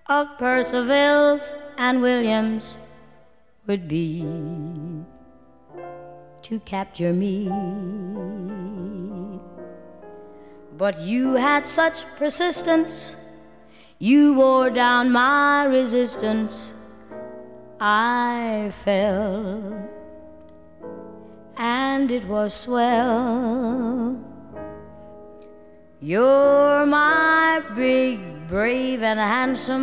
of Percival's and Williams would be to capture me. But you had such persistence, you wore down my resistance. I fell, and it was swell. You're my big, brave, and handsome